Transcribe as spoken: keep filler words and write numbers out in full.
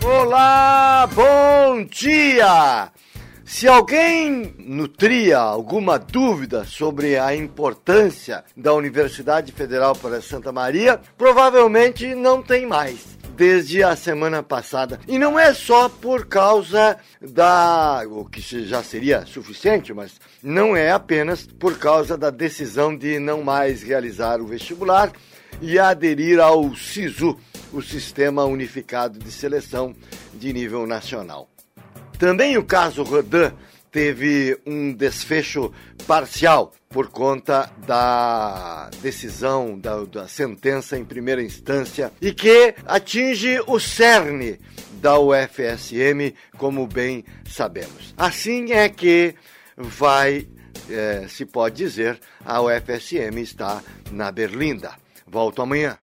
Olá, bom dia! Se alguém nutria alguma dúvida sobre a importância da Universidade Federal para Santa Maria, provavelmente não tem mais. Desde a semana passada. E não é só por causa da... o que já seria suficiente, mas não é apenas por causa da decisão de não mais realizar o vestibular e aderir ao SISU, o Sistema Unificado de Seleção de Nível Nacional. Também o caso Rodan teve um desfecho parcial por conta da decisão, da, da sentença em primeira instância e que atinge o cerne da U F S M, como bem sabemos. Assim é que vai, é, se pode dizer, a U F S M está na berlinda. Volto amanhã.